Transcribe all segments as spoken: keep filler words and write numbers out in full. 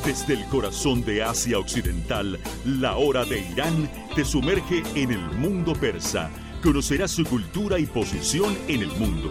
Desde el corazón de Asia Occidental, la hora de Irán te sumerge en el mundo persa. Conocerás su cultura y posición en el mundo.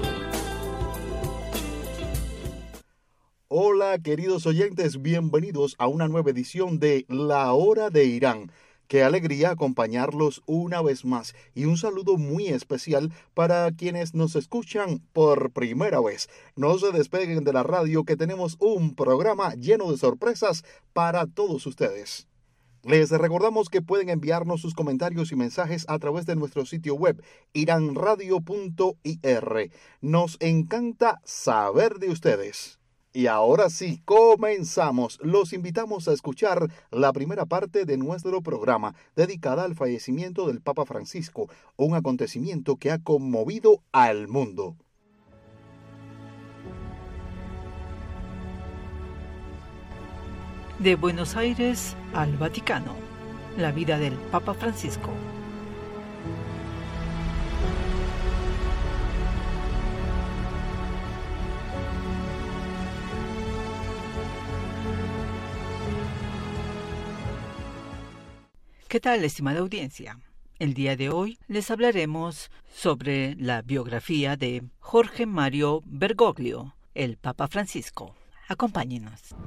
Hola, queridos oyentes, bienvenidos a una nueva edición de La Hora de Irán. Qué alegría acompañarlos una vez más y un saludo muy especial para quienes nos escuchan por primera vez. No se despeguen de la radio, que tenemos un programa lleno de sorpresas para todos ustedes. Les recordamos que pueden enviarnos sus comentarios y mensajes a través de nuestro sitio web iranradio punto i r. Nos encanta saber de ustedes. Y ahora sí, comenzamos. Los invitamos a escuchar la primera parte de nuestro programa, dedicada al fallecimiento del Papa Francisco, un acontecimiento que ha conmovido al mundo. De Buenos Aires al Vaticano, la vida del Papa Francisco. ¿Qué tal, estimada audiencia? El día de hoy les hablaremos sobre la biografía de Jorge Mario Bergoglio, el Papa Francisco. Acompáñenos.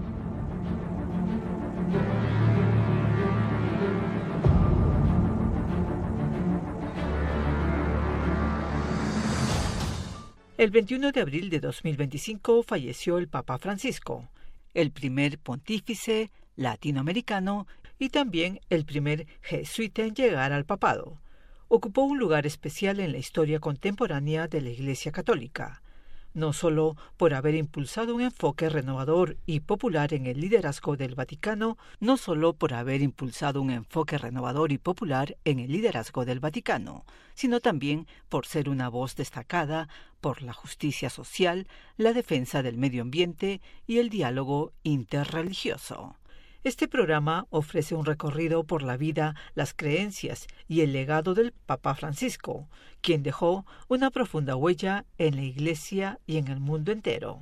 El veintiuno de abril de dos mil veinticinco falleció el Papa Francisco, el primer pontífice latinoamericano y también el primer jesuita en llegar al papado. Ocupó un lugar especial en la historia contemporánea de la Iglesia Católica, no solo por haber impulsado un enfoque renovador y popular en el liderazgo del Vaticano, no solo por haber impulsado un enfoque renovador y popular en el liderazgo del Vaticano, sino también por ser una voz destacada por la justicia social, la defensa del medio ambiente y el diálogo interreligioso. Este programa ofrece un recorrido por la vida, las creencias y el legado del Papa Francisco, quien dejó una profunda huella en la Iglesia y en el mundo entero.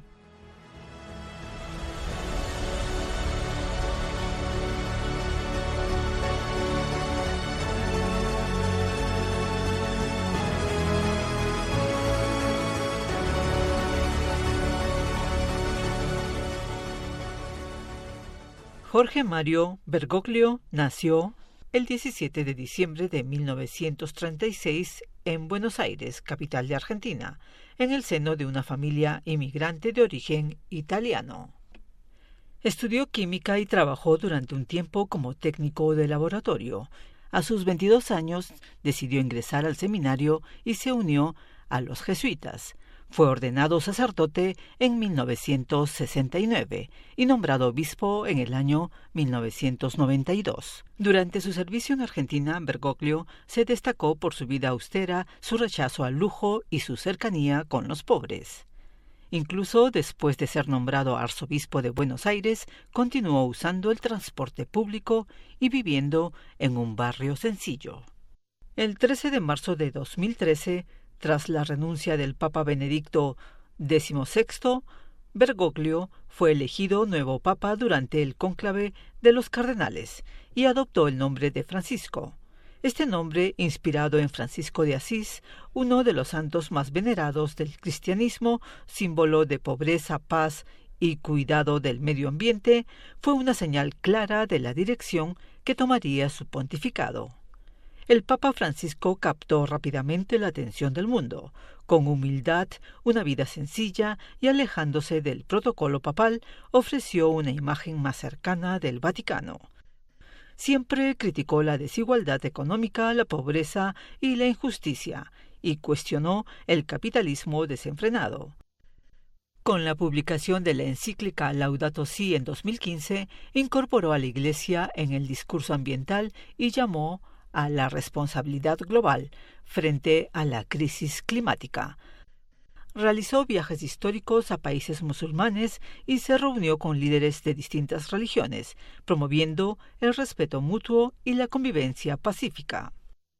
Jorge Mario Bergoglio nació el diecisiete de diciembre de mil novecientos treinta y seis en Buenos Aires, capital de Argentina, en el seno de una familia inmigrante de origen italiano. Estudió química y trabajó durante un tiempo como técnico de laboratorio. A sus veintidós años decidió ingresar al seminario y se unió a los jesuitas. Fue ordenado sacerdote en mil novecientos sesenta y nueve y nombrado obispo en el año mil novecientos noventa y dos. Durante su servicio en Argentina, Bergoglio se destacó por su vida austera, su rechazo al lujo y su cercanía con los pobres. Incluso después de ser nombrado arzobispo de Buenos Aires, continuó usando el transporte público y viviendo en un barrio sencillo. El trece de marzo de dos mil trece, tras la renuncia del Papa Benedicto dieciséis, Bergoglio fue elegido nuevo papa durante el cónclave de los cardenales y adoptó el nombre de Francisco. Este nombre, inspirado en Francisco de Asís, uno de los santos más venerados del cristianismo, símbolo de pobreza, paz y cuidado del medio ambiente, fue una señal clara de la dirección que tomaría su pontificado. El Papa Francisco captó rápidamente la atención del mundo. Con humildad, una vida sencilla y alejándose del protocolo papal, ofreció una imagen más cercana del Vaticano. Siempre criticó la desigualdad económica, la pobreza y la injusticia, y cuestionó el capitalismo desenfrenado. Con la publicación de la encíclica Laudato Si en dos mil quince, incorporó a la Iglesia en el discurso ambiental y llamó a la responsabilidad global frente a la crisis climática. Realizó viajes históricos a países musulmanes y se reunió con líderes de distintas religiones, promoviendo el respeto mutuo y la convivencia pacífica.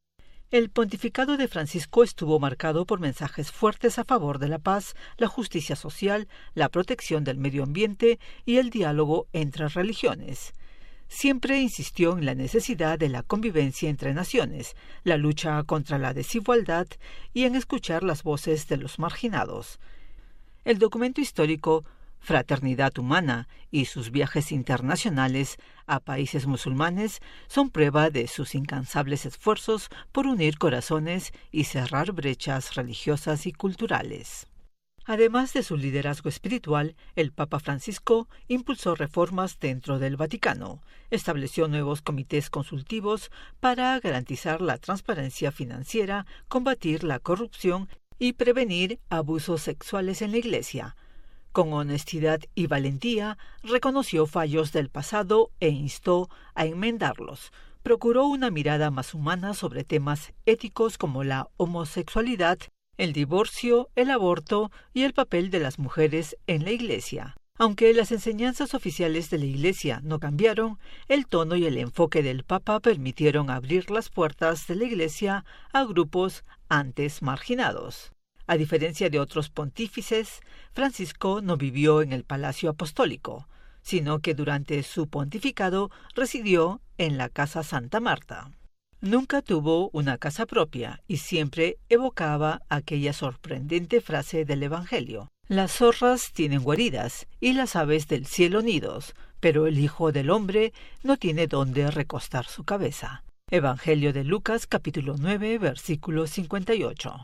El pontificado de Francisco estuvo marcado por mensajes fuertes a favor de la paz, la justicia social, la protección del medio ambiente y el diálogo entre religiones. Siempre insistió en la necesidad de la convivencia entre naciones, la lucha contra la desigualdad y en escuchar las voces de los marginados. El documento histórico Fraternidad Humana y sus viajes internacionales a países musulmanes son prueba de sus incansables esfuerzos por unir corazones y cerrar brechas religiosas y culturales. Además de su liderazgo espiritual, el Papa Francisco impulsó reformas dentro del Vaticano, estableció nuevos comités consultivos para garantizar la transparencia financiera, combatir la corrupción y prevenir abusos sexuales en la Iglesia. Con honestidad y valentía, reconoció fallos del pasado e instó a enmendarlos. Procuró una mirada más humana sobre temas éticos como la homosexualidad, el divorcio, el aborto y el papel de las mujeres en la Iglesia. Aunque las enseñanzas oficiales de la Iglesia no cambiaron, el tono y el enfoque del Papa permitieron abrir las puertas de la Iglesia a grupos antes marginados. A diferencia de otros pontífices, Francisco no vivió en el Palacio Apostólico, sino que durante su pontificado residió en la Casa Santa Marta. Nunca tuvo una casa propia y siempre evocaba aquella sorprendente frase del Evangelio: «Las zorras tienen guaridas y las aves del cielo nidos, pero el Hijo del Hombre no tiene dónde recostar su cabeza». Evangelio de Lucas, capítulo nueve, versículo cincuenta y ocho.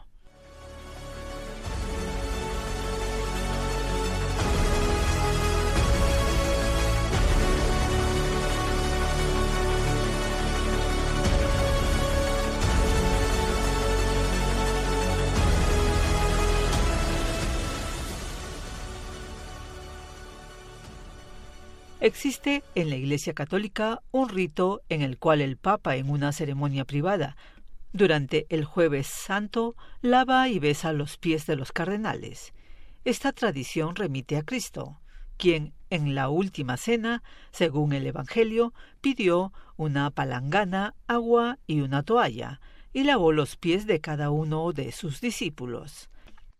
Existe en la Iglesia Católica un rito en el cual el Papa, en una ceremonia privada, durante el Jueves Santo, lava y besa los pies de los cardenales. Esta tradición remite a Cristo, quien en la última cena, según el Evangelio, pidió una palangana, agua y una toalla, y lavó los pies de cada uno de sus discípulos.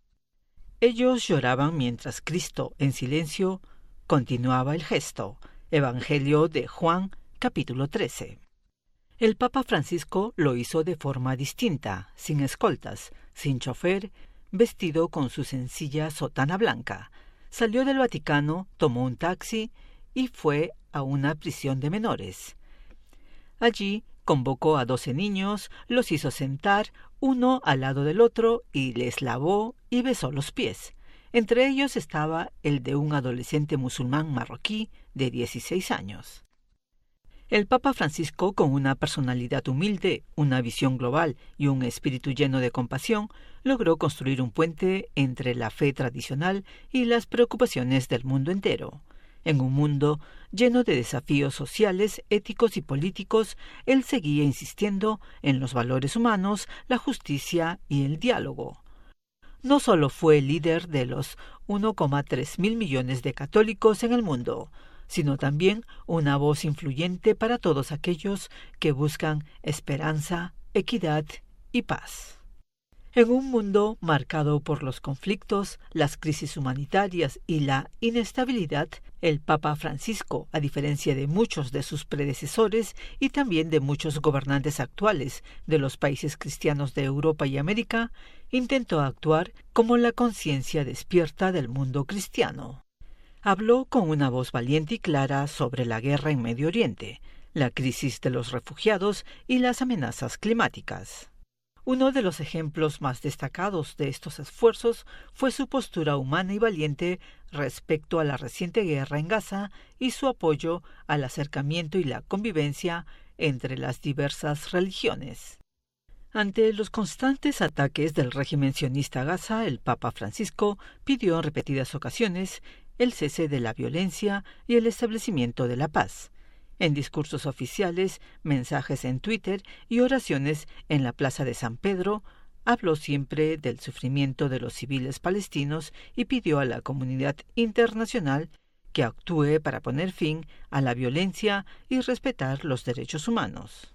Ellos lloraban mientras Cristo, en silencio, continuaba el gesto. Evangelio de Juan, capítulo trece. El Papa Francisco lo hizo de forma distinta, sin escoltas, sin chofer, vestido con su sencilla sotana blanca. Salió del Vaticano, tomó un taxi y fue a una prisión de menores. Allí convocó a doce niños, los hizo sentar uno al lado del otro y les lavó y besó los pies. Entre ellos estaba el de un adolescente musulmán marroquí de dieciséis años. El Papa Francisco, con una personalidad humilde, una visión global y un espíritu lleno de compasión, logró construir un puente entre la fe tradicional y las preocupaciones del mundo entero. En un mundo lleno de desafíos sociales, éticos y políticos, él seguía insistiendo en los valores humanos, la justicia y el diálogo. No solo fue el líder de los uno coma tres mil millones de católicos en el mundo, sino también una voz influyente para todos aquellos que buscan esperanza, equidad y paz. En un mundo marcado por los conflictos, las crisis humanitarias y la inestabilidad, el Papa Francisco, a diferencia de muchos de sus predecesores y también de muchos gobernantes actuales de los países cristianos de Europa y América, intentó actuar como la conciencia despierta del mundo cristiano. Habló con una voz valiente y clara sobre la guerra en Medio Oriente, la crisis de los refugiados y las amenazas climáticas. Uno de los ejemplos más destacados de estos esfuerzos fue su postura humana y valiente respecto a la reciente guerra en Gaza y su apoyo al acercamiento y la convivencia entre las diversas religiones. Ante los constantes ataques del régimen sionista a Gaza, el Papa Francisco pidió en repetidas ocasiones el cese de la violencia y el establecimiento de la paz. En discursos oficiales, mensajes en Twitter y oraciones en la Plaza de San Pedro, habló siempre del sufrimiento de los civiles palestinos y pidió a la comunidad internacional que actúe para poner fin a la violencia y respetar los derechos humanos.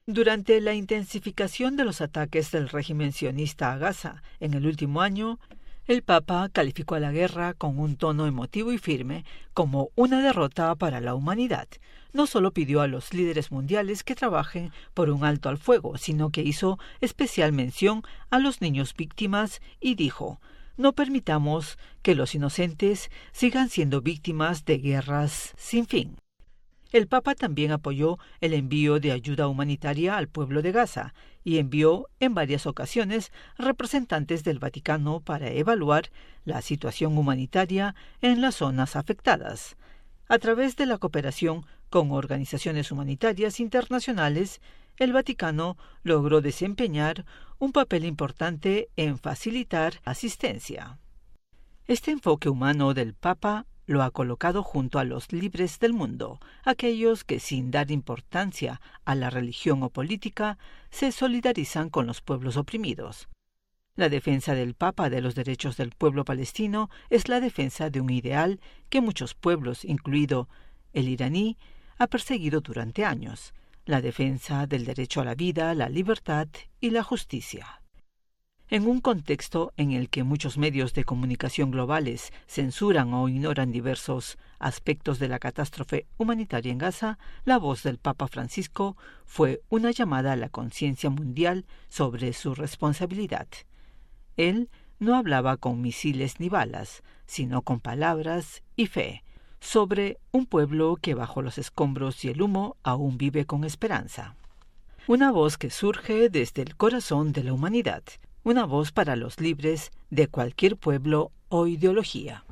Durante la intensificación de los ataques del régimen sionista a Gaza en el último año, el Papa calificó a la guerra con un tono emotivo y firme como una derrota para la humanidad. No solo pidió a los líderes mundiales que trabajen por un alto al fuego, sino que hizo especial mención a los niños víctimas y dijo: «No permitamos que los inocentes sigan siendo víctimas de guerras sin fin». El Papa también apoyó el envío de ayuda humanitaria al pueblo de Gaza y envió en varias ocasiones representantes del Vaticano para evaluar la situación humanitaria en las zonas afectadas. A través de la cooperación con organizaciones humanitarias internacionales, el Vaticano logró desempeñar un papel importante en facilitar asistencia. Este enfoque humano del Papa lo ha colocado junto a los libres del mundo, aquellos que sin dar importancia a la religión o política se solidarizan con los pueblos oprimidos. La defensa del Papa de los derechos del pueblo palestino es la defensa de un ideal que muchos pueblos, incluido el iraní, ha perseguido durante años: la defensa del derecho a la vida, la libertad y la justicia. En un contexto en el que muchos medios de comunicación globales censuran o ignoran diversos aspectos de la catástrofe humanitaria en Gaza, la voz del Papa Francisco fue una llamada a la conciencia mundial sobre su responsabilidad. Él no hablaba con misiles ni balas, sino con palabras y fe, sobre un pueblo que bajo los escombros y el humo aún vive con esperanza. Una voz que surge desde el corazón de la humanidad. Una voz para los libres de cualquier pueblo o ideología.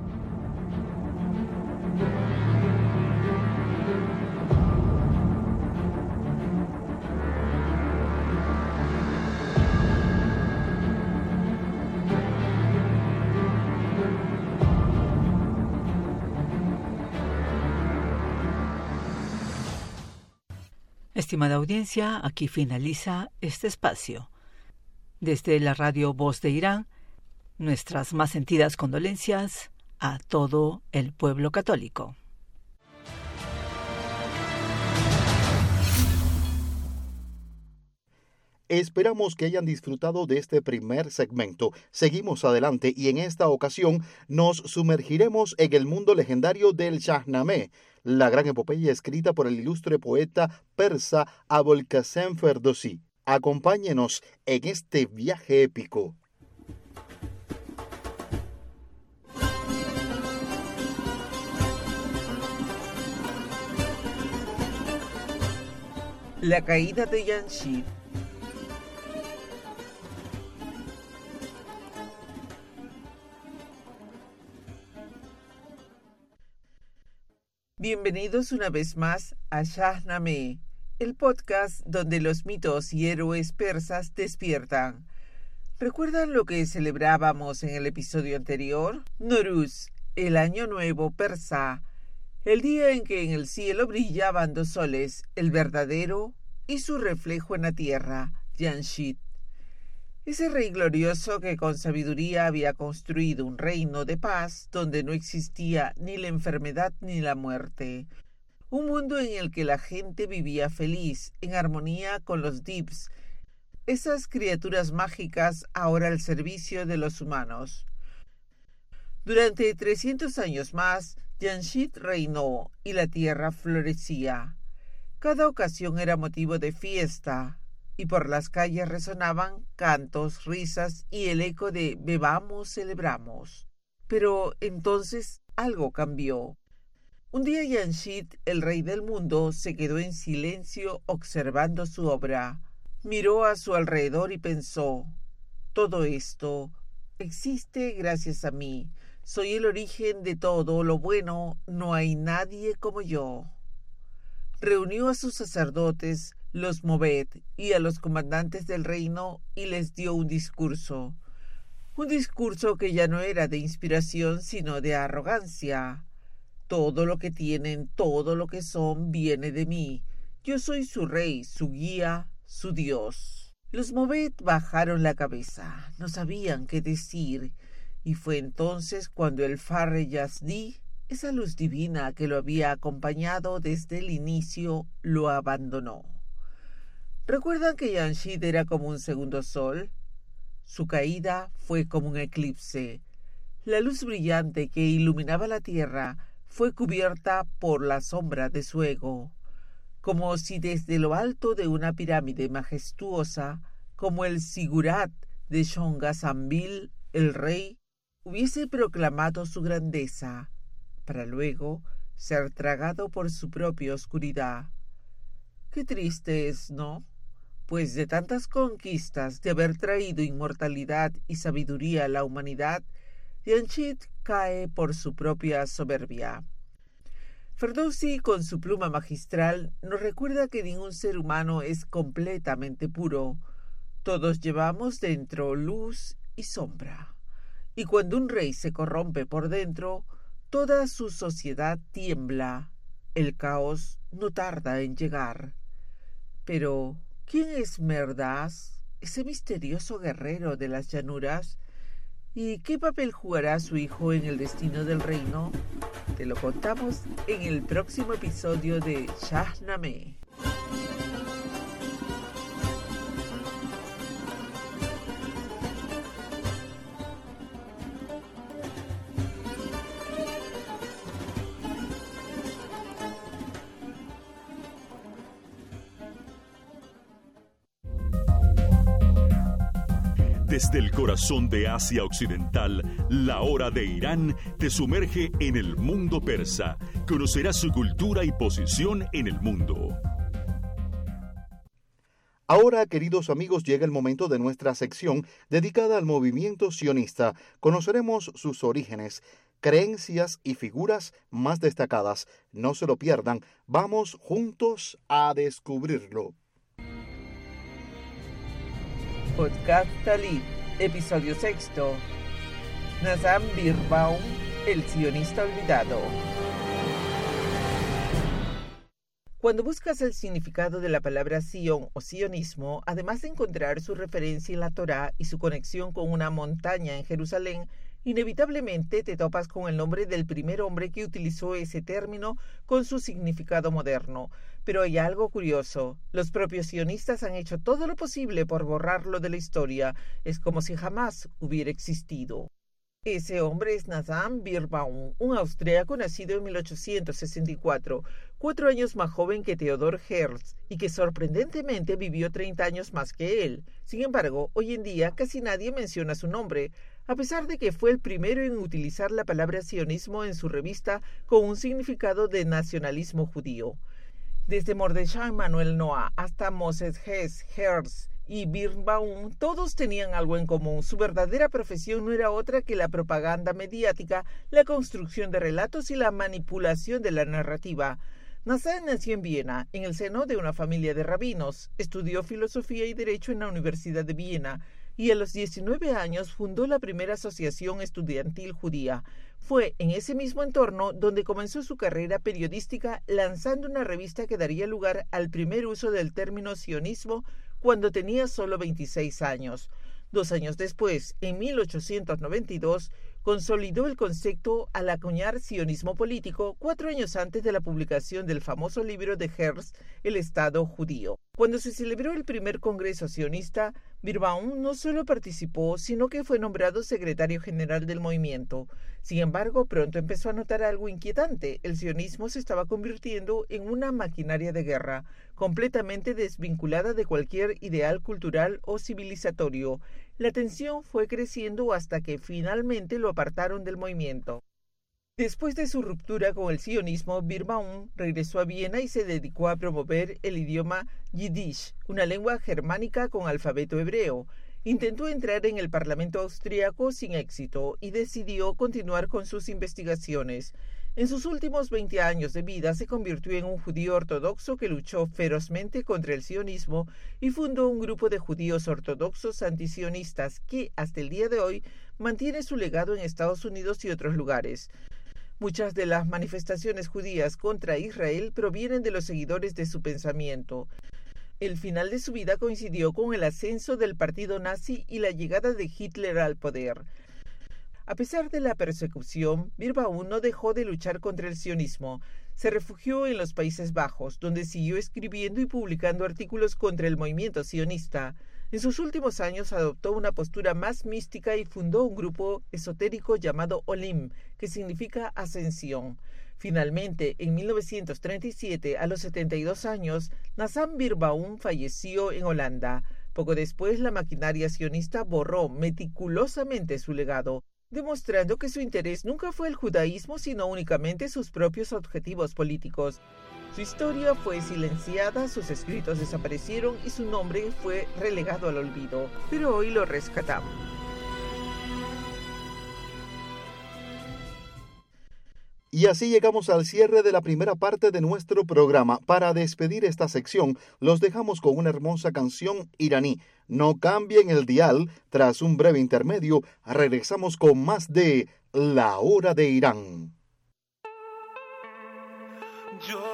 Estimada audiencia, aquí finaliza este espacio. Desde la radio Voz de Irán, nuestras más sentidas condolencias a todo el pueblo católico. Esperamos que hayan disfrutado de este primer segmento. Seguimos adelante y en esta ocasión nos sumergiremos en el mundo legendario del Shahnameh, la gran epopeya escrita por el ilustre poeta persa Abolkasem Ferdowsi. Acompáñenos en este viaje épico. La caída de Jamshid. Bienvenidos una vez más a Shahnameh, el podcast donde los mitos y héroes persas despiertan. ¿Recuerdan lo que celebrábamos en el episodio anterior? Nowruz, el año nuevo persa, el día en que en el cielo brillaban dos soles, el verdadero y su reflejo en la tierra, Jamshid. Ese rey glorioso que con sabiduría había construido un reino de paz donde no existía ni la enfermedad ni la muerte. Un mundo en el que la gente vivía feliz, en armonía con los Dibs, esas criaturas mágicas ahora al servicio de los humanos. Durante trescientos años más, Jamshid reinó y la tierra florecía. Cada ocasión era motivo de fiesta, y por las calles resonaban cantos, risas y el eco de «bebamos, celebramos». Pero entonces algo cambió. Un día Jamshid, el rey del mundo, se quedó en silencio observando su obra. Miró a su alrededor y pensó: todo esto existe gracias a mí. Soy el origen de todo lo bueno, no hay nadie como yo. Reunió a sus sacerdotes, los Moved, y a los comandantes del reino y les dio un discurso. Un discurso que ya no era de inspiración sino de arrogancia. Todo lo que tienen, todo lo que son, viene de mí. Yo soy su rey, su guía, su Dios. Los Moved bajaron la cabeza, no sabían qué decir, y fue entonces cuando el Farre Yazdi, esa luz divina que lo había acompañado desde el inicio, lo abandonó. ¿Recuerdan que Jamshid era como un segundo sol? Su caída fue como un eclipse. La luz brillante que iluminaba la tierra fue cubierta por la sombra de su ego, como si desde lo alto de una pirámide majestuosa, como el Sigurat de Shonga-Sambil, el rey, hubiese proclamado su grandeza, para luego ser tragado por su propia oscuridad. Qué triste es, ¿no? Pues de tantas conquistas, de haber traído inmortalidad y sabiduría a la humanidad, Jamshid cae por su propia soberbia. Ferdowsi, con su pluma magistral, nos recuerda que ningún ser humano es completamente puro. Todos llevamos dentro luz y sombra. Y cuando un rey se corrompe por dentro, toda su sociedad tiembla. El caos no tarda en llegar. Pero, ¿quién es Merdas, ese misterioso guerrero de las llanuras? ¿Y qué papel jugará su hijo en el destino del reino? Te lo contamos en el próximo episodio de Shahnameh. Desde el corazón de Asia Occidental, la hora de Irán te sumerge en el mundo persa. Conocerás su cultura y posición en el mundo. Ahora, queridos amigos, llega el momento de nuestra sección dedicada al movimiento sionista. Conoceremos sus orígenes, creencias y figuras más destacadas. No se lo pierdan. Vamos juntos a descubrirlo. Podcast Talib, episodio sexto. Nazan Birnbaum, el sionista olvidado. Cuando buscas el significado de la palabra Sion o sionismo, además de encontrar su referencia en la Torá y su conexión con una montaña en Jerusalén, inevitablemente te topas con el nombre del primer hombre que utilizó ese término con su significado moderno. Pero hay algo curioso. Los propios sionistas han hecho todo lo posible por borrarlo de la historia. Es como si jamás hubiera existido. Ese hombre es Nazan Birnbaum, un austríaco nacido en mil ochocientos sesenta y cuatro, cuatro años más joven que Theodor Herzl, y que sorprendentemente vivió treinta años más que él. Sin embargo, hoy en día casi nadie menciona su nombre, a pesar de que fue el primero en utilizar la palabra sionismo en su revista con un significado de nacionalismo judío. Desde Mordechai Manuel Noah hasta Moses Hess, Herzl y Birnbaum, todos tenían algo en común. Su verdadera profesión no era otra que la propaganda mediática, la construcción de relatos y la manipulación de la narrativa. Nazan nació en Viena, en el seno de una familia de rabinos. Estudió filosofía y derecho en la Universidad de Viena y a los diecinueve años fundó la primera asociación estudiantil judía. Fue en ese mismo entorno donde comenzó su carrera periodística, lanzando una revista que daría lugar al primer uso del término sionismo cuando tenía solo veintiséis años. Dos años después, en mil ochocientos noventa y dos, consolidó el concepto al acuñar sionismo político cuatro años antes de la publicación del famoso libro de Herzl, El Estado Judío. Cuando se celebró el primer congreso sionista, Birnbaum no solo participó, sino que fue nombrado secretario general del movimiento. Sin embargo, pronto empezó a notar algo inquietante. El sionismo se estaba convirtiendo en una maquinaria de guerra, completamente desvinculada de cualquier ideal cultural o civilizatorio. La tensión fue creciendo hasta que finalmente lo apartaron del movimiento. Después de su ruptura con el sionismo, Birnbaum regresó a Viena y se dedicó a promover el idioma Yiddish, una lengua germánica con alfabeto hebreo. Intentó entrar en el Parlamento austríaco sin éxito y decidió continuar con sus investigaciones. En sus últimos veinte años de vida se convirtió en un judío ortodoxo que luchó ferozmente contra el sionismo y fundó un grupo de judíos ortodoxos antisionistas que, hasta el día de hoy, mantiene su legado en Estados Unidos y otros lugares. Muchas de las manifestaciones judías contra Israel provienen de los seguidores de su pensamiento. El final de su vida coincidió con el ascenso del partido nazi y la llegada de Hitler al poder. A pesar de la persecución, Birnbaum no dejó de luchar contra el sionismo. Se refugió en los Países Bajos, donde siguió escribiendo y publicando artículos contra el movimiento sionista. En sus últimos años adoptó una postura más mística y fundó un grupo esotérico llamado Olim, que significa ascensión. Finalmente, en mil novecientos treinta y siete, a los setenta y dos años, Nathan Birnbaum falleció en Holanda. Poco después, la maquinaria sionista borró meticulosamente su legado, demostrando que su interés nunca fue el judaísmo, sino únicamente sus propios objetivos políticos. Su historia fue silenciada, sus escritos desaparecieron y su nombre fue relegado al olvido, pero hoy lo rescatamos. Y así llegamos al cierre de la primera parte de nuestro programa. Para despedir esta sección, los dejamos con una hermosa canción iraní. No cambien el dial. Tras un breve intermedio, regresamos con más de La Hora de Irán. Yo...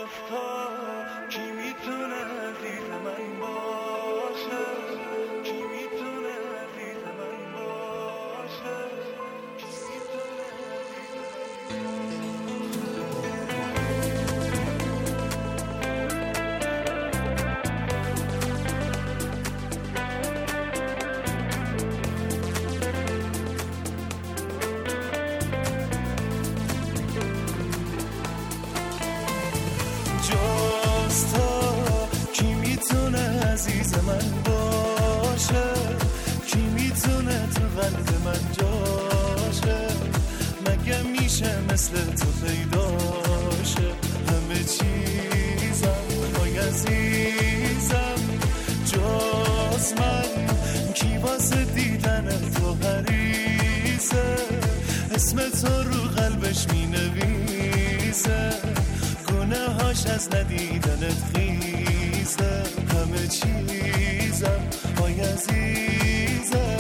مثل تو پیداشه همه چیزم وای عزیزم جز من کی واسه دیدن تو حریصه اسم تو رو قلبش می نویسه گناهاش از ندیدنت خیزه همه چیزم وای عزیزم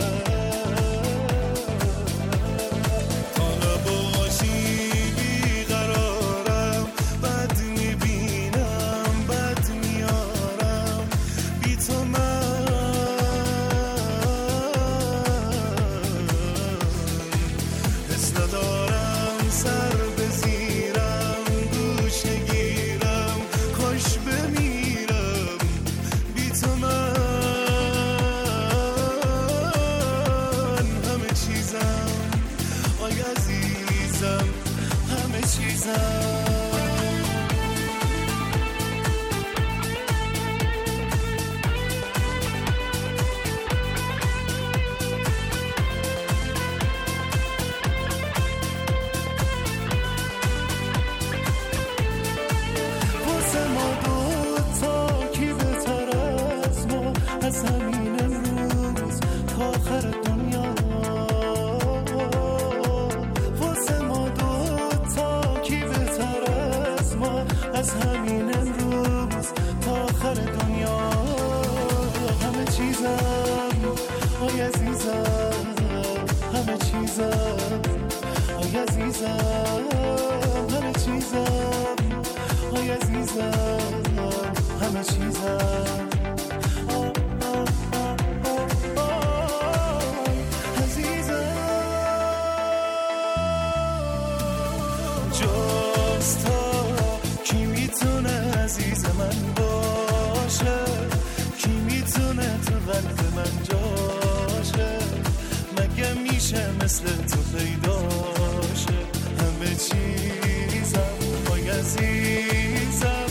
مثل تو پیداشه همه چیزم وای عزیزم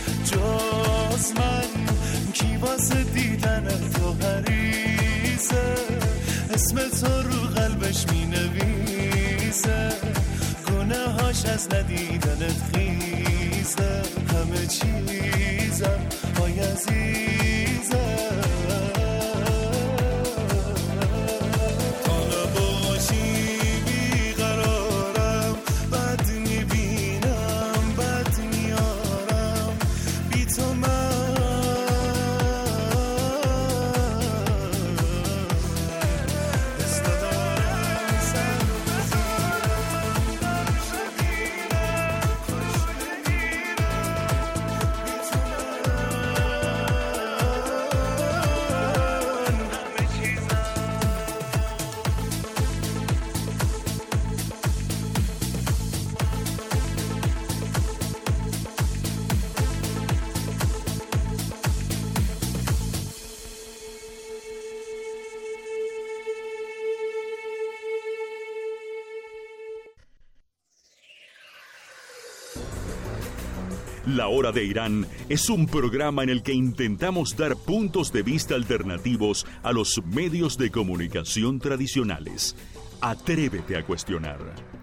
جز من کی واسه دیدن تو حریصه اسم تو رو قلبش می نویسه گناهاش از ندیدنت خیزه همه چیزم وای عزیزم La Hora de Irán es un programa en el que intentamos dar puntos de vista alternativos a los medios de comunicación tradicionales. Atrévete a cuestionar.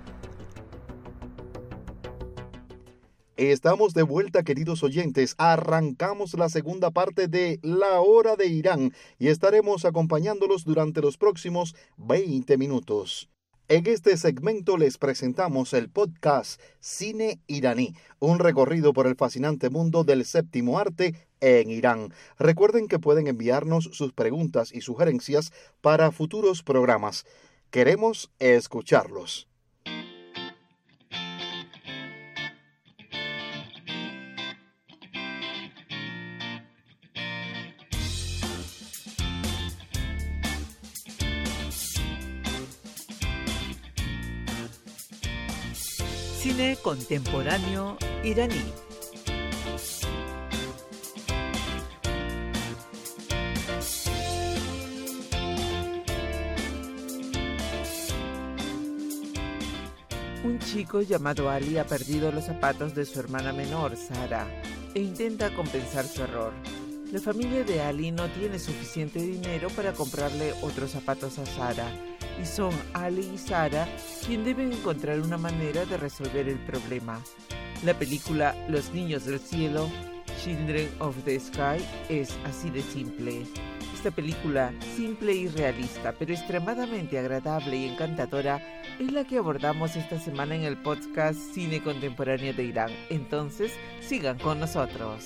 Estamos de vuelta, queridos oyentes. Arrancamos la segunda parte de La Hora de Irán y estaremos acompañándolos durante los próximos veinte minutos. En este segmento les presentamos el podcast Cine Iraní, un recorrido por el fascinante mundo del séptimo arte en Irán. Recuerden que pueden enviarnos sus preguntas y sugerencias para futuros programas. Queremos escucharlos. Cine contemporáneo iraní. Un chico llamado Ali ha perdido los zapatos de su hermana menor, Sara, e intenta compensar su error. La familia de Ali no tiene suficiente dinero para comprarle otros zapatos a Sara, y son Ali y Sara quien deben encontrar una manera de resolver el problema. La película Los Niños del Cielo, Children of the Sky, es así de simple. Esta película, simple y realista, pero extremadamente agradable y encantadora, es la que abordamos esta semana en el podcast Cine Contemporáneo de Irán. Entonces, sigan con nosotros.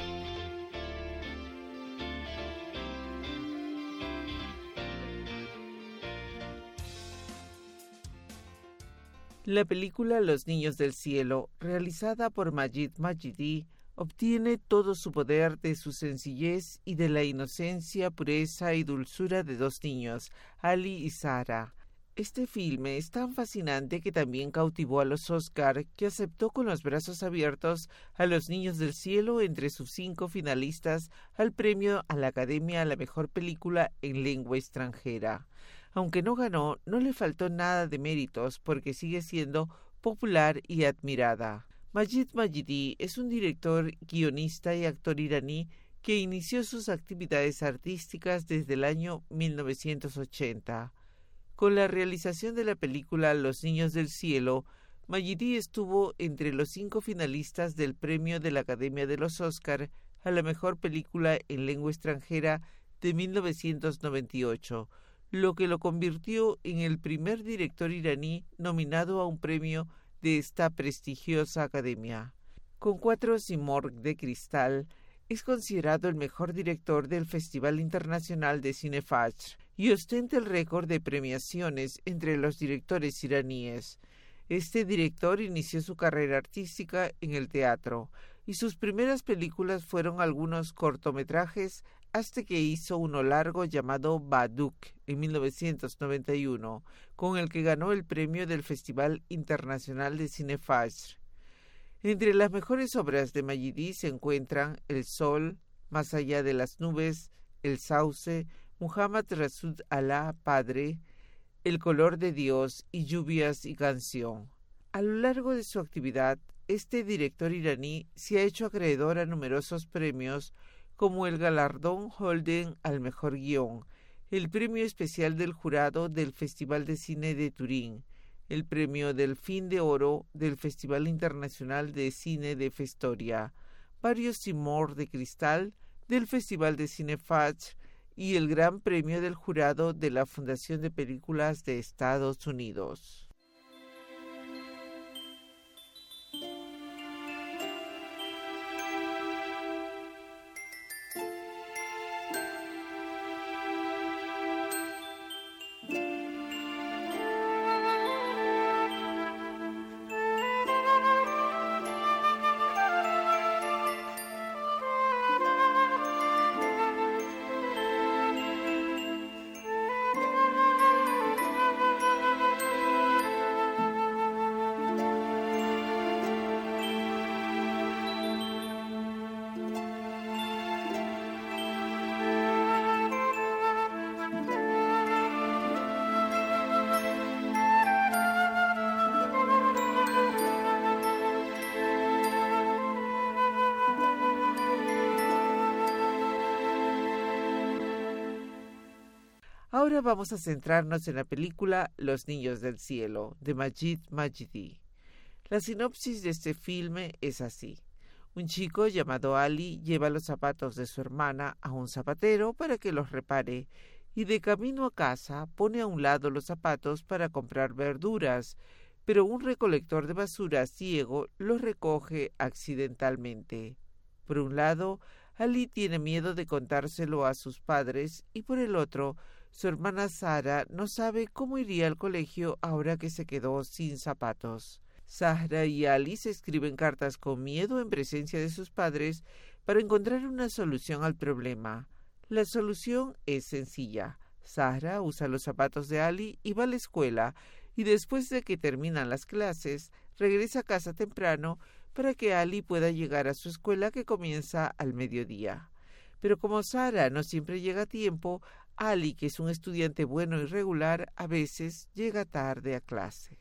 La película Los Niños del Cielo, realizada por Majid Majidi, obtiene todo su poder de su sencillez y de la inocencia, pureza y dulzura de dos niños, Ali y Sara. Este filme es tan fascinante que también cautivó a los Oscar, que aceptó con los brazos abiertos a Los Niños del Cielo entre sus cinco finalistas al premio a la Academia a la Mejor Película en Lengua Extranjera. Aunque no ganó, no le faltó nada de méritos porque sigue siendo popular y admirada. Majid Majidi es un director, guionista y actor iraní que inició sus actividades artísticas desde el año mil novecientos ochenta. Con la realización de la película Los Niños del Cielo, Majidi estuvo entre los cinco finalistas del premio de la Academia de los Oscar a la Mejor Película en Lengua Extranjera de mil novecientos noventa y ocho, lo que lo convirtió en el primer director iraní nominado a un premio de esta prestigiosa academia. Con cuatro Simorg de cristal, es considerado el mejor director del Festival Internacional de Cine Fajr y ostenta el récord de premiaciones entre los directores iraníes. Este director inició su carrera artística en el teatro y sus primeras películas fueron algunos cortometrajes hasta que hizo uno largo llamado Baduk en mil novecientos noventa y uno, con el que ganó el premio del Festival Internacional de Cine Fajr. Entre las mejores obras de Majidi se encuentran El Sol, Más allá de las nubes, El Sauce, Muhammad Rasul Alá, Padre, El color de Dios y Lluvias y canción. A lo largo de su actividad, este director iraní se ha hecho acreedor a numerosos premios como el galardón Holden al mejor guión, el premio especial del jurado del Festival de Cine de Turín, el premio Delfín de Oro del Festival Internacional de Cine de Festoria, varios Simorg de cristal del Festival de Cine Fajr y el Gran Premio del Jurado de la Fundación de Películas de Estados Unidos. Ahora vamos a centrarnos en la película Los Niños del Cielo, de Majid Majidi. La sinopsis de este filme es así. Un chico llamado Ali lleva los zapatos de su hermana a un zapatero para que los repare y de camino a casa pone a un lado los zapatos para comprar verduras, pero un recolector de basura ciego los recoge accidentalmente. Por un lado, Ali tiene miedo de contárselo a sus padres y por el otro, su hermana Sara no sabe cómo iría al colegio ahora que se quedó sin zapatos. Sahra y Ali se escriben cartas con miedo en presencia de sus padres para encontrar una solución al problema. La solución es sencilla. Sahra usa los zapatos de Ali y va a la escuela, y después de que terminan las clases, regresa a casa temprano para que Ali pueda llegar a su escuela que comienza al mediodía. Pero como Sahra no siempre llega a tiempo, Ali, que es un estudiante bueno y regular, a veces llega tarde a clase.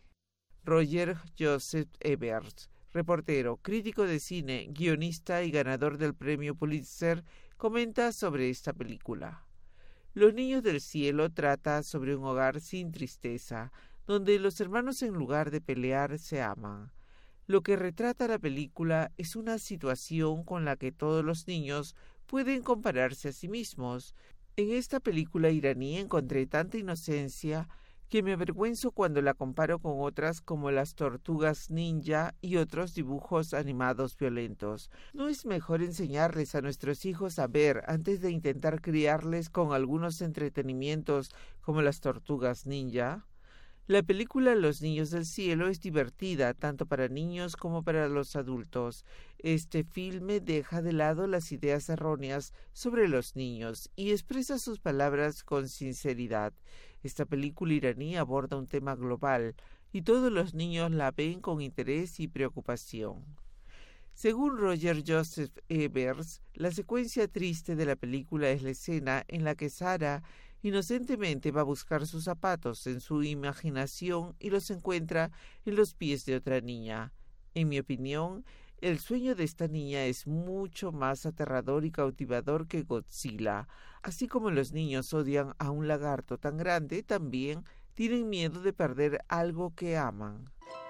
Roger Joseph Ebert, reportero, crítico de cine, guionista y ganador del premio Pulitzer, comenta sobre esta película. Los Niños del Cielo trata sobre un hogar sin tristeza, donde los hermanos en lugar de pelear se aman. Lo que retrata la película es una situación con la que todos los niños pueden compararse a sí mismos. En esta película iraní encontré tanta inocencia que me avergüenzo cuando la comparo con otras como Las Tortugas Ninja y otros dibujos animados violentos. ¿No es mejor enseñarles a nuestros hijos a ver antes de intentar criarles con algunos entretenimientos como Las Tortugas Ninja? La película Los Niños del Cielo es divertida tanto para niños como para los adultos. Este filme deja de lado las ideas erróneas sobre los niños y expresa sus palabras con sinceridad. Esta película iraní aborda un tema global y todos los niños la ven con interés y preocupación. Según Roger Joseph Ebert, la secuencia triste de la película es la escena en la que Sara inocentemente va a buscar sus zapatos en su imaginación y los encuentra en los pies de otra niña. En mi opinión, el sueño de esta niña es mucho más aterrador y cautivador que Godzilla. Así como los niños odian a un lagarto tan grande, también tienen miedo de perder algo que aman.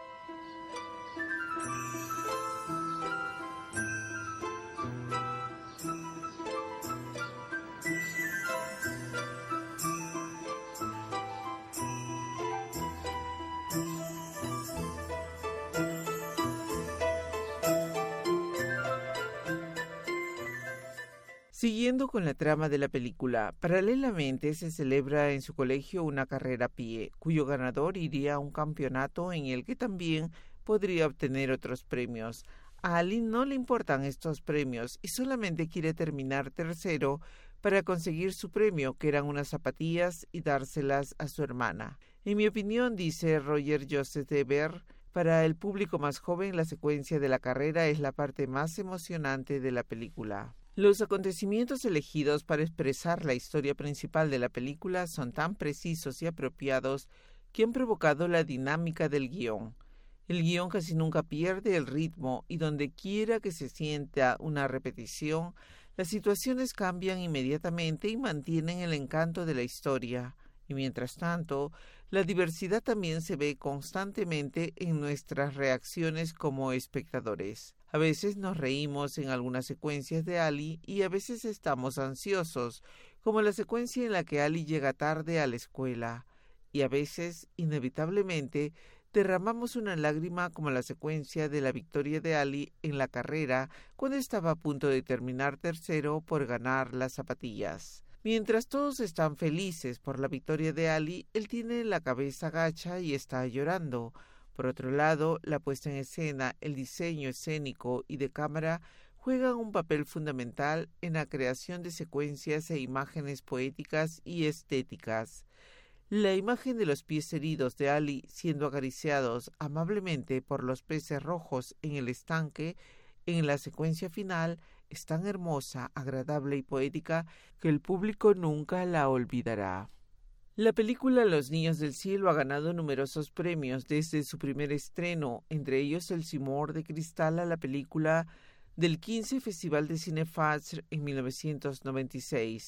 Siguiendo con la trama de la película, paralelamente se celebra en su colegio una carrera a pie, cuyo ganador iría a un campeonato en el que también podría obtener otros premios. A Ali no le importan estos premios y solamente quiere terminar tercero para conseguir su premio, que eran unas zapatillas, y dárselas a su hermana. En mi opinión, dice Roger Joseph Ebert, para el público más joven la secuencia de la carrera es la parte más emocionante de la película. Los acontecimientos elegidos para expresar la historia principal de la película son tan precisos y apropiados que han provocado la dinámica del guión. El guión casi nunca pierde el ritmo y donde quiera que se sienta una repetición, las situaciones cambian inmediatamente y mantienen el encanto de la historia. Y mientras tanto, la diversidad también se ve constantemente en nuestras reacciones como espectadores. A veces nos reímos en algunas secuencias de Ali y a veces estamos ansiosos, como la secuencia en la que Ali llega tarde a la escuela. Y a veces, inevitablemente, derramamos una lágrima como la secuencia de la victoria de Ali en la carrera cuando estaba a punto de terminar tercero por ganar las zapatillas. Mientras todos están felices por la victoria de Ali, él tiene la cabeza gacha y está llorando. Por otro lado, la puesta en escena, el diseño escénico y de cámara juegan un papel fundamental en la creación de secuencias e imágenes poéticas y estéticas. La imagen de los pies heridos de Ali siendo acariciados amablemente por los peces rojos en el estanque en la secuencia final es tan hermosa, agradable y poética que el público nunca la olvidará. La película Los Niños del Cielo ha ganado numerosos premios desde su primer estreno, entre ellos el Simón de Cristal a la película del quince Festival de Cine Fajr en mil novecientos noventa y seis.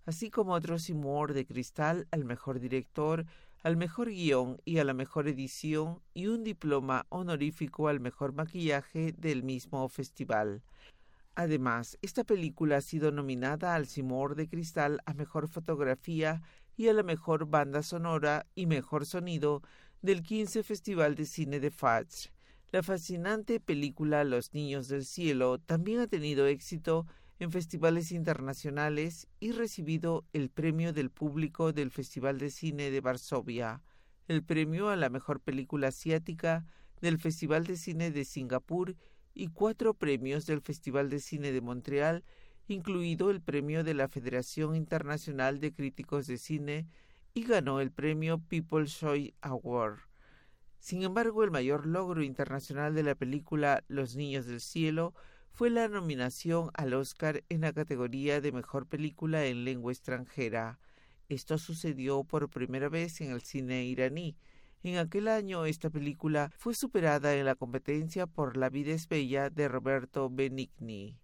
así como otro Simor de Cristal al mejor director, al mejor guión y a la mejor edición, y un diploma honorífico al mejor maquillaje del mismo festival. Además, esta película ha sido nominada al Simor de Cristal a mejor fotografía y a la mejor banda sonora y mejor sonido del quince Festival de Cine de Fudge. La fascinante película Los Niños del Cielo también ha tenido éxito en festivales internacionales y recibido el premio del público del Festival de Cine de Varsovia, el premio a la mejor película asiática del Festival de Cine de Singapur y cuatro premios del Festival de Cine de Montreal, incluido el premio de la Federación Internacional de Críticos de Cine, y ganó el premio People's Choice Award. Sin embargo, el mayor logro internacional de la película Los Niños del Cielo fue la nominación al Oscar en la categoría de Mejor Película en Lengua Extranjera. Esto sucedió por primera vez en el cine iraní. En aquel año, esta película fue superada en la competencia por La vida es bella de Roberto Benigni.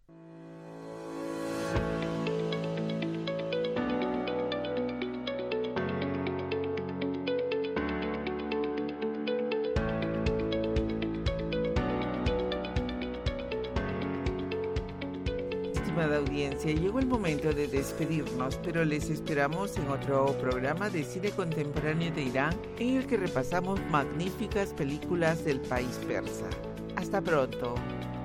Estimada audiencia, llegó el momento de despedirnos, pero les esperamos en otro programa de cine contemporáneo de Irán en el que repasamos magníficas películas del país persa. Hasta pronto.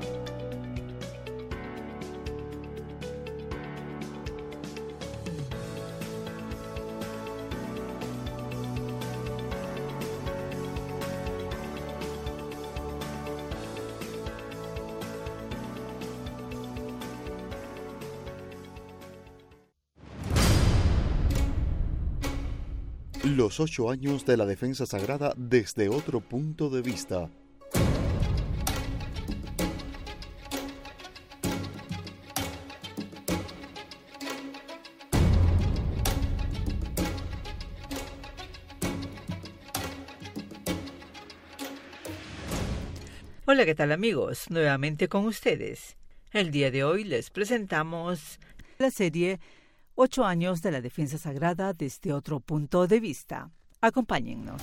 Los ocho años de la defensa sagrada desde otro punto de vista. Hola, ¿qué tal amigos? Nuevamente con ustedes. El día de hoy les presentamos la serie Ocho años de la defensa sagrada desde otro punto de vista. Acompáñennos.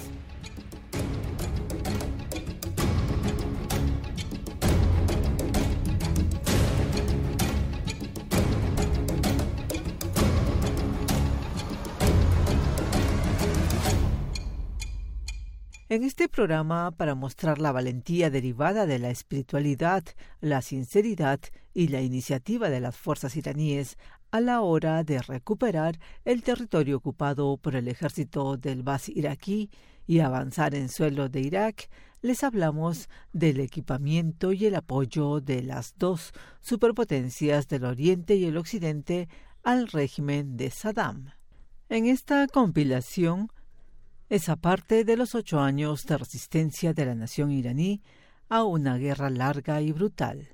En este programa, para mostrar la valentía derivada de la espiritualidad, la sinceridad y la iniciativa de las fuerzas iraníes a la hora de recuperar el territorio ocupado por el ejército del Ba'ath iraquí y avanzar en suelo de Irak, les hablamos del equipamiento y el apoyo de las dos superpotencias del Oriente y el Occidente al régimen de Saddam. En esta compilación, esa parte de los ocho años de resistencia de la nación iraní a una guerra larga y brutal,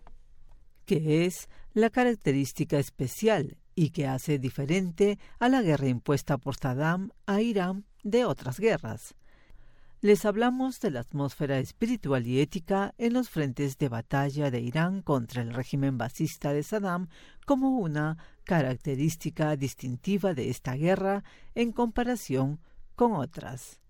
que es la característica especial y que hace diferente a la guerra impuesta por Saddam a Irán de otras guerras. Les hablamos de la atmósfera espiritual y ética en los frentes de batalla de Irán contra el régimen basista de Saddam como una característica distintiva de esta guerra en comparación con otras.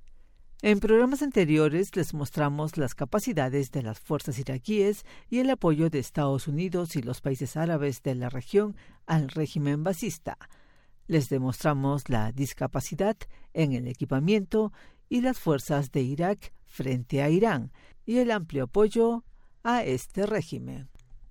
En programas anteriores les mostramos las capacidades de las fuerzas iraquíes y el apoyo de Estados Unidos y los países árabes de la región al régimen basista. Les demostramos la discapacidad en el equipamiento y las fuerzas de Irak frente a Irán y el amplio apoyo a este régimen.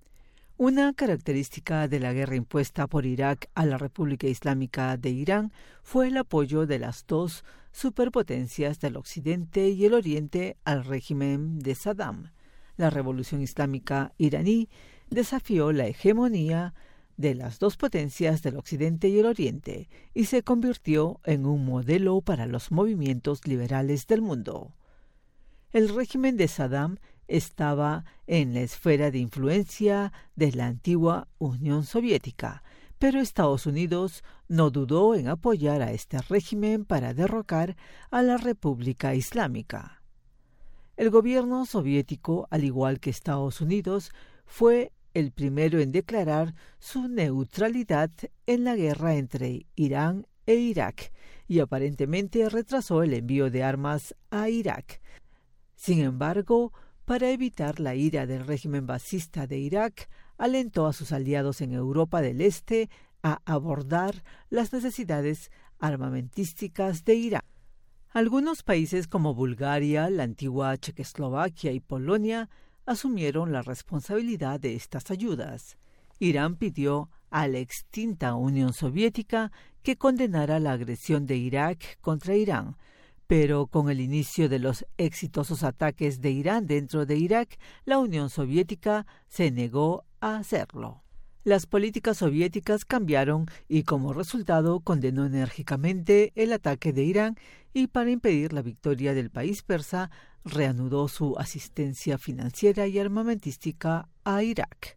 Una característica de la guerra impuesta por Irak a la República Islámica de Irán fue el apoyo de las dos superpotencias del Occidente y el Oriente al régimen de Saddam. La Revolución Islámica iraní desafió la hegemonía de las dos potencias del Occidente y el Oriente y se convirtió en un modelo para los movimientos liberales del mundo. El régimen de Saddam estaba en la esfera de influencia de la antigua Unión Soviética, pero Estados Unidos no dudó en apoyar a este régimen para derrocar a la República Islámica. El gobierno soviético, al igual que Estados Unidos, fue el primero en declarar su neutralidad en la guerra entre Irán e Irak y aparentemente retrasó el envío de armas a Irak. Sin embargo, para evitar la ira del régimen basista de Irak, alentó a sus aliados en Europa del Este a abordar las necesidades armamentísticas de Irán. Algunos países como Bulgaria, la antigua Checoslovaquia y Polonia asumieron la responsabilidad de estas ayudas. Irán pidió a la extinta Unión Soviética que condenara la agresión de Irak contra Irán, pero con el inicio de los exitosos ataques de Irán dentro de Irak, la Unión Soviética se negó a hacerlo. Las políticas soviéticas cambiaron y como resultado condenó enérgicamente el ataque de Irán y para impedir la victoria del país persa reanudó su asistencia financiera y armamentística a Irak.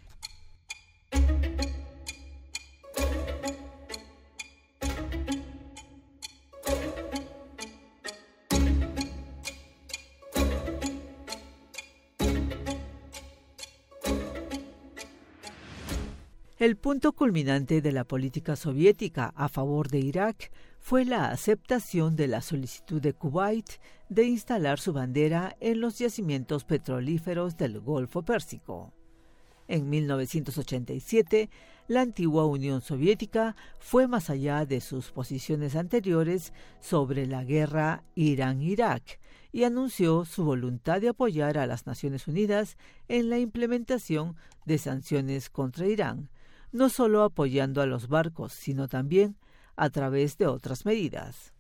El punto culminante de la política soviética a favor de Irak fue la aceptación de la solicitud de Kuwait de instalar su bandera en los yacimientos petrolíferos del Golfo Pérsico. En mil novecientos ochenta y siete, la antigua Unión Soviética fue más allá de sus posiciones anteriores sobre la guerra Irán-Irak y anunció su voluntad de apoyar a las Naciones Unidas en la implementación de sanciones contra Irán, no solo apoyando a los barcos, sino también a través de otras medidas.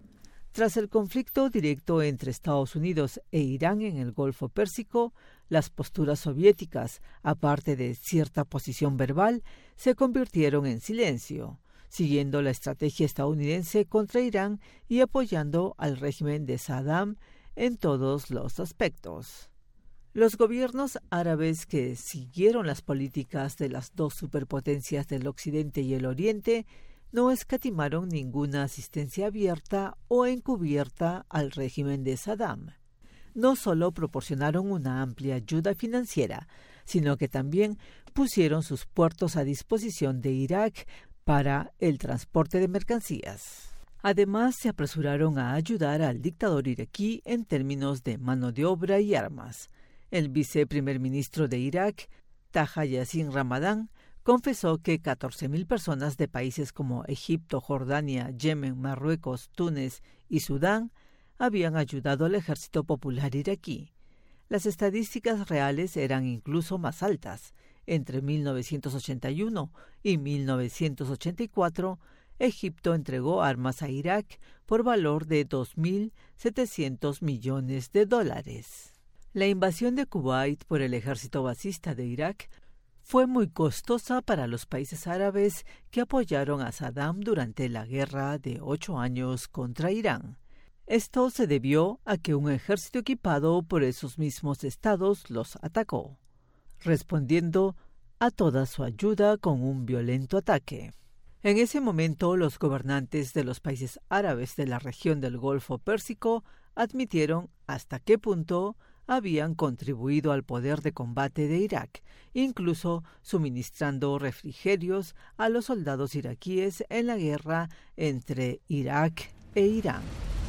Tras el conflicto directo entre Estados Unidos e Irán en el Golfo Pérsico, las posturas soviéticas, aparte de cierta posición verbal, se convirtieron en silencio, siguiendo la estrategia estadounidense contra Irán y apoyando al régimen de Saddam en todos los aspectos. Los gobiernos árabes que siguieron las políticas de las dos superpotencias del Occidente y el Oriente no escatimaron ninguna asistencia abierta o encubierta al régimen de Saddam. No solo proporcionaron una amplia ayuda financiera, sino que también pusieron sus puertos a disposición de Irak para el transporte de mercancías. Además, se apresuraron a ayudar al dictador iraquí en términos de mano de obra y armas. El viceprimer ministro de Irak, Taha Yassin Ramadán, confesó que catorce mil personas de países como Egipto, Jordania, Yemen, Marruecos, Túnez y Sudán habían ayudado al ejército popular iraquí. Las estadísticas reales eran incluso más altas. Entre mil novecientos ochenta y uno y mil novecientos ochenta y cuatro, Egipto entregó armas a Irak por valor de dos mil setecientos millones de dólares. La invasión de Kuwait por el ejército basista de Irak fue muy costosa para los países árabes que apoyaron a Saddam durante la guerra de ocho años contra Irán. Esto se debió a que un ejército equipado por esos mismos estados los atacó, respondiendo a toda su ayuda con un violento ataque. En ese momento, los gobernantes de los países árabes de la región del Golfo Pérsico admitieron hasta qué punto habían contribuido al poder de combate de Irak, incluso suministrando refrigerios a los soldados iraquíes en la guerra entre Irak e Irán.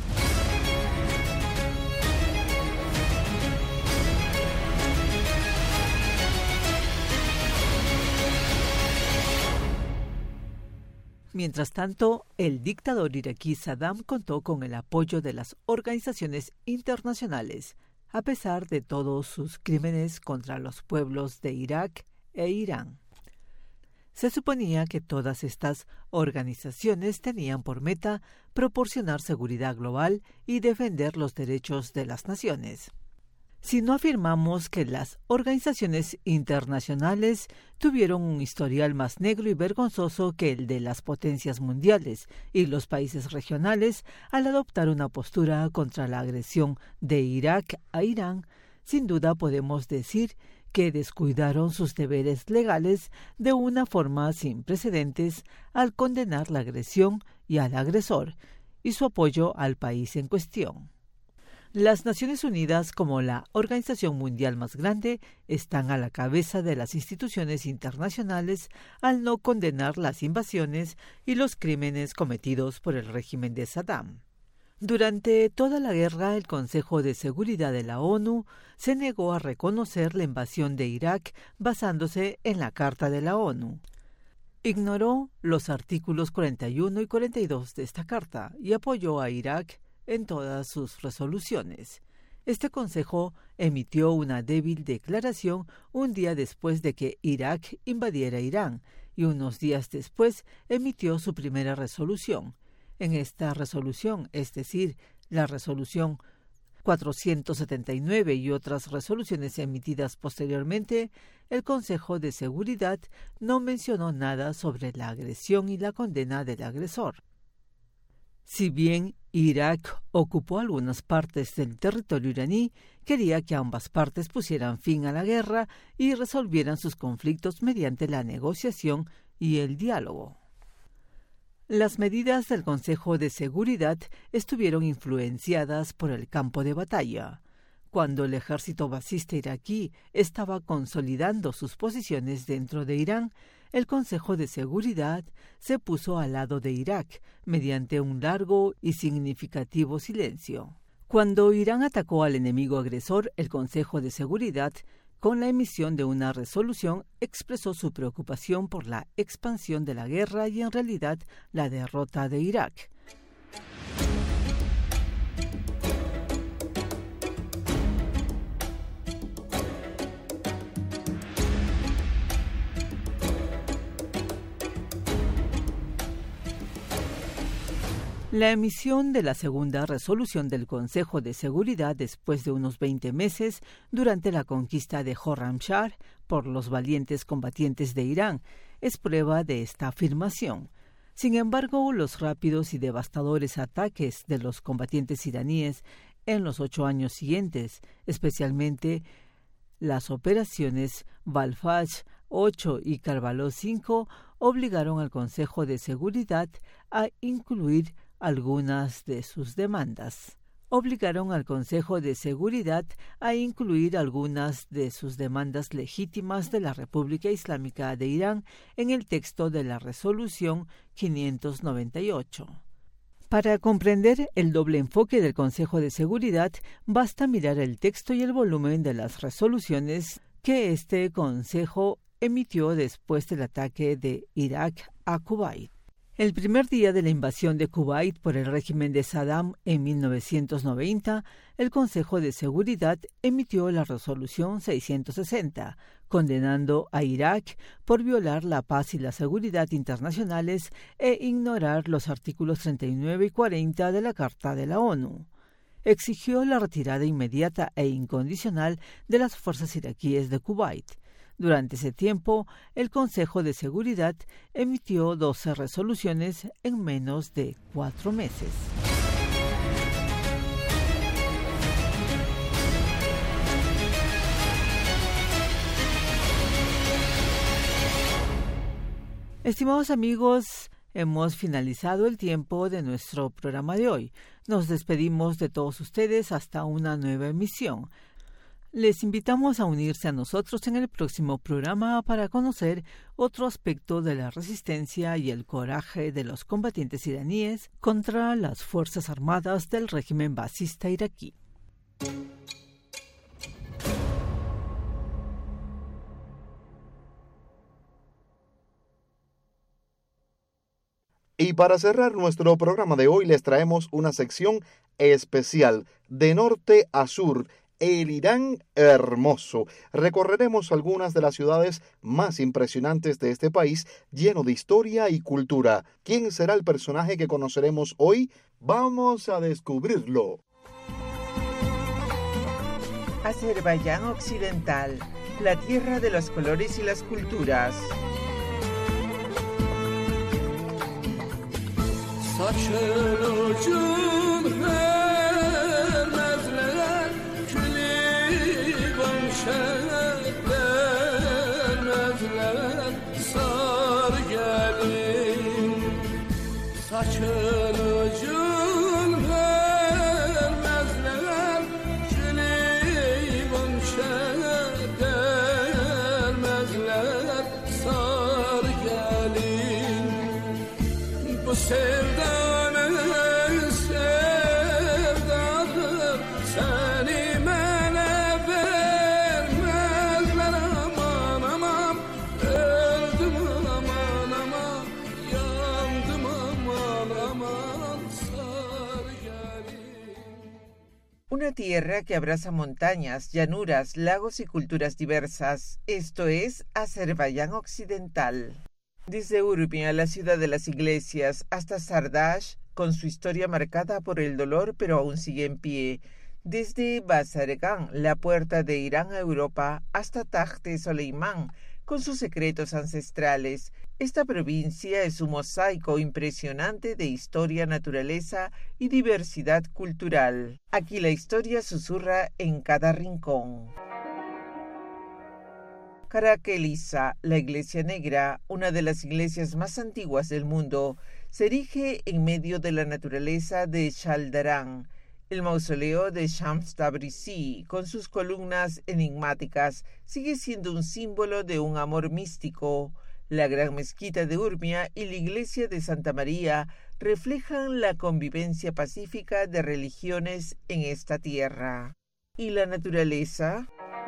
Mientras tanto, el dictador iraquí Saddam contó con el apoyo de las organizaciones internacionales, a pesar de todos sus crímenes contra los pueblos de Irak e Irán. Se suponía que todas estas organizaciones tenían por meta proporcionar seguridad global y defender los derechos de las naciones. Si no afirmamos que las organizaciones internacionales tuvieron un historial más negro y vergonzoso que el de las potencias mundiales y los países regionales al adoptar una postura contra la agresión de Irak a Irán, sin duda podemos decir que descuidaron sus deberes legales de una forma sin precedentes al condenar la agresión y al agresor y su apoyo al país en cuestión. Las Naciones Unidas, como la organización mundial más grande, están a la cabeza de las instituciones internacionales al no condenar las invasiones y los crímenes cometidos por el régimen de Saddam. Durante toda la guerra, el Consejo de Seguridad de la ONU se negó a reconocer la invasión de Irak basándose en la Carta de la ONU. Ignoró los artículos cuarenta y uno y cuarenta y dos de esta carta y apoyó a Irak en todas sus resoluciones. Este Consejo emitió una débil declaración un día después de que Irak invadiera Irán y unos días después emitió su primera resolución. En esta resolución, es decir, la resolución cuatrocientos setenta y nueve y otras resoluciones emitidas posteriormente, el Consejo de Seguridad no mencionó nada sobre la agresión y la condena del agresor. Si bien Irak ocupó algunas partes del territorio iraní, quería que ambas partes pusieran fin a la guerra y resolvieran sus conflictos mediante la negociación y el diálogo. Las medidas del Consejo de Seguridad estuvieron influenciadas por el campo de batalla. Cuando el ejército basista iraquí estaba consolidando sus posiciones dentro de Irán, el Consejo de Seguridad se puso al lado de Irak mediante un largo y significativo silencio. Cuando Irán atacó al enemigo agresor, el Consejo de Seguridad, con la emisión de una resolución, expresó su preocupación por la expansión de la guerra y, en realidad, la derrota de Irak. La emisión de la segunda resolución del Consejo de Seguridad después de unos veinte meses durante la conquista de Khorramshahr por los valientes combatientes de Irán es prueba de esta afirmación. Sin embargo, los rápidos y devastadores ataques de los combatientes iraníes en los ocho años siguientes, especialmente las operaciones Balfaj ocho y Karbala cinco, obligaron al Consejo de Seguridad a incluir algunas de sus demandas. Obligaron al Consejo de Seguridad a incluir algunas de sus demandas legítimas de la República Islámica de Irán en el texto de la resolución quinientos noventa y ocho. Para comprender el doble enfoque del Consejo de Seguridad, basta mirar el texto y el volumen de las resoluciones que este Consejo emitió después del ataque de Irak a Kuwait. El primer día de la invasión de Kuwait por el régimen de Saddam en mil novecientos noventa, el Consejo de Seguridad emitió la resolución seiscientos sesenta, condenando a Irak por violar la paz y la seguridad internacionales e ignorar los artículos treinta y nueve y cuarenta de la Carta de la ONU. Exigió la retirada inmediata e incondicional de las fuerzas iraquíes de Kuwait. Durante ese tiempo, el Consejo de Seguridad emitió doce resoluciones en menos de cuatro meses. Estimados amigos, hemos finalizado el tiempo de nuestro programa de hoy. Nos despedimos de todos ustedes hasta una nueva emisión. Les invitamos a unirse a nosotros en el próximo programa para conocer otro aspecto de la resistencia y el coraje de los combatientes iraníes contra las Fuerzas Armadas del régimen basista iraquí. Y para cerrar nuestro programa de hoy les traemos una sección especial de norte a sur. El Irán hermoso. Recorreremos algunas de las ciudades más impresionantes de este país, lleno de historia y cultura. ¿Quién será el personaje que conoceremos hoy? Vamos a descubrirlo. Azerbaiyán Occidental, la tierra de los colores y las culturas. Saçın ucun vermezler una tierra que abraza montañas, llanuras, lagos y culturas diversas. Esto es Azerbaiyán Occidental. Desde Urmia, la ciudad de las iglesias, hasta Sardash, con su historia marcada por el dolor pero aún sigue en pie. Desde Bazargan, la puerta de Irán a Europa, hasta Taht-e Soleimán, con sus secretos ancestrales. Esta provincia es un mosaico impresionante de historia, naturaleza y diversidad cultural. Aquí la historia susurra en cada rincón. Karakelisa, la iglesia negra, una de las iglesias más antiguas del mundo, se erige en medio de la naturaleza de Shaldarán. El mausoleo de Shams Tabrizi, con sus columnas enigmáticas, sigue siendo un símbolo de un amor místico. La gran mezquita de Urmia y la iglesia de Santa María reflejan la convivencia pacífica de religiones en esta tierra. ¿Y la naturaleza?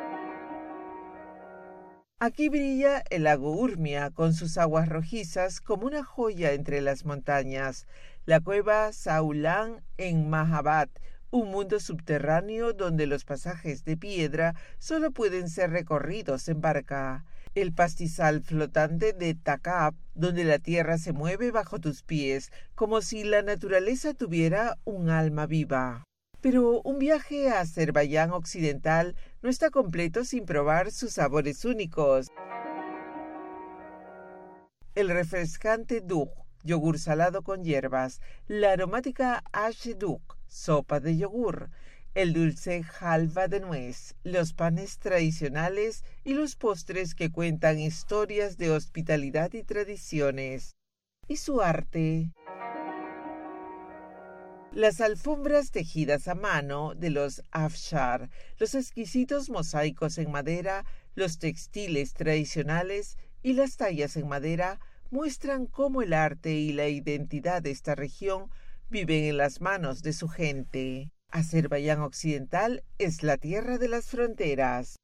Aquí brilla el lago Urmia con sus aguas rojizas como una joya entre las montañas. La cueva Saulan en Mahabad, un mundo subterráneo donde los pasajes de piedra solo pueden ser recorridos en barca. El pastizal flotante de Takab, donde la tierra se mueve bajo tus pies, como si la naturaleza tuviera un alma viva. Pero un viaje a Azerbaiyán Occidental no está completo sin probar sus sabores únicos. El refrescante dugh, yogur salado con hierbas, la aromática ash dugh, sopa de yogur, el dulce halva de nuez, los panes tradicionales y los postres que cuentan historias de hospitalidad y tradiciones. ¿Y su arte? Las alfombras tejidas a mano de los afshar, los exquisitos mosaicos en madera, los textiles tradicionales y las tallas en madera muestran cómo el arte y la identidad de esta región viven en las manos de su gente. Azerbaiyán Occidental es la tierra de las fronteras.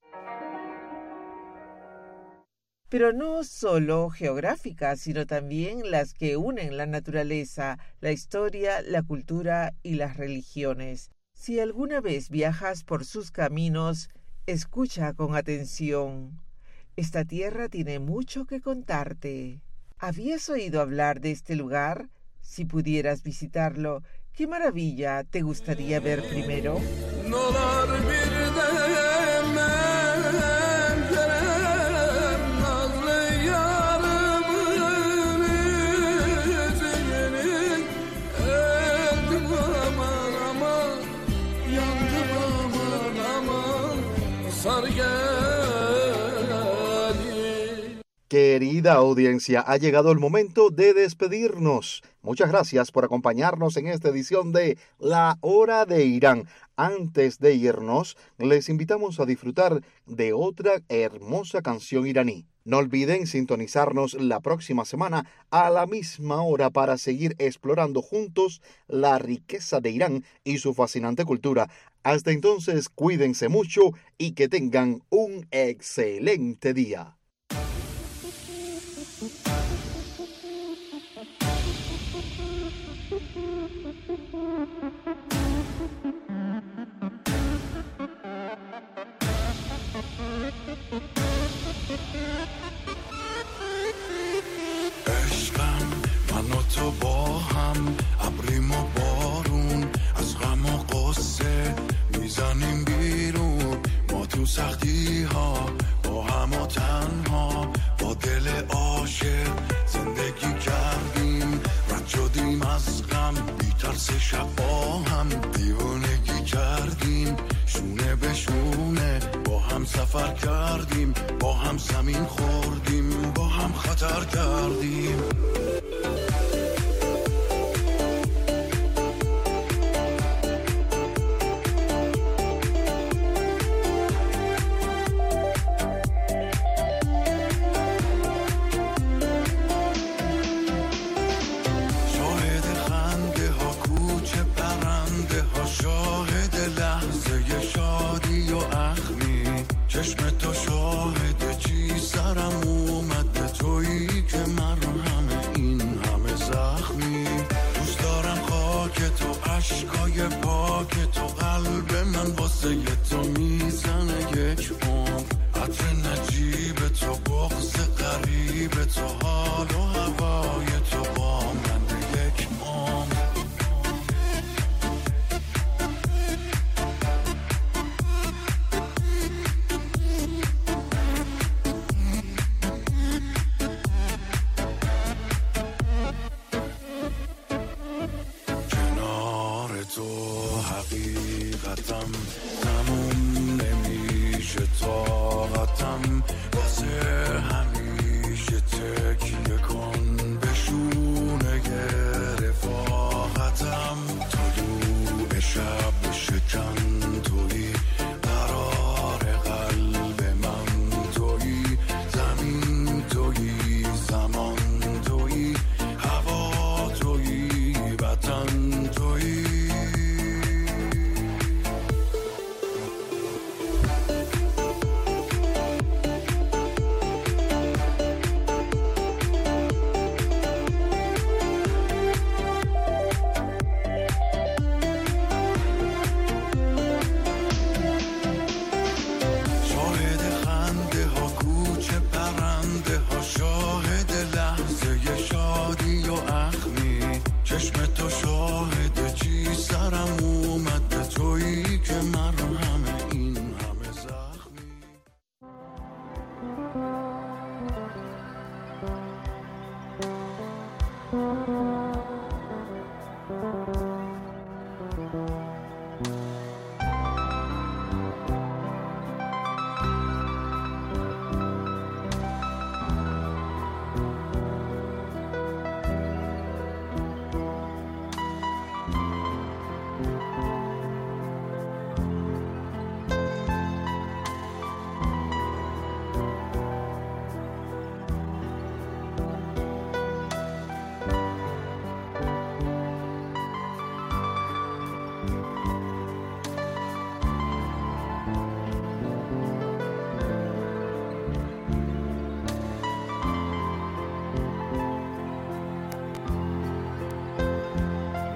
Pero no solo geográficas, sino también las que unen la naturaleza, la historia, la cultura y las religiones. Si alguna vez viajas por sus caminos, escucha con atención. Esta tierra tiene mucho que contarte. ¿Habías oído hablar de este lugar? Si pudieras visitarlo, ¿qué maravilla te gustaría ver primero? Querida audiencia, ha llegado el momento de despedirnos. Muchas gracias por acompañarnos en esta edición de La Hora de Irán. Antes de irnos, les invitamos a disfrutar de otra hermosa canción iraní. No olviden sintonizarnos la próxima semana a la misma hora para seguir explorando juntos la riqueza de Irán y su fascinante cultura. Hasta entonces, cuídense mucho y que tengan un excelente día. عشقم من و تو با هم ابریم و بارون از غم و غصه میزنیم بیرون ما تو سختی ها با هم و تنها با دل عاشق زندگی کردیم رد شدیم از غم بی ترس شب با هم دیوانگی کردیم شونه به شونه با هم سفر کردیم با هم زمین خوردیم با هم خطر کردیم چشم تو شاهد چی سرم اومد به تویی که مرهم این همه زخمی دوست دارم خاک تو عشقای پاک تو قلب من تو میزنه یک عمر، عطر نجیب تو، بغض غریب تو، حال و هوای تو با من یک عمر. کنار تو حقیقتم تموم نمیشه، طاقتم واسه همیشه تکیه کن به شونه رفاقتم. طلوع شب شکن تویی، قرار قلب من تویی، زمین تویی، زمان تویی، هوا تویی، وطن تویی.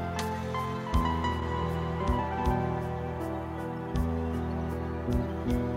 Thank you.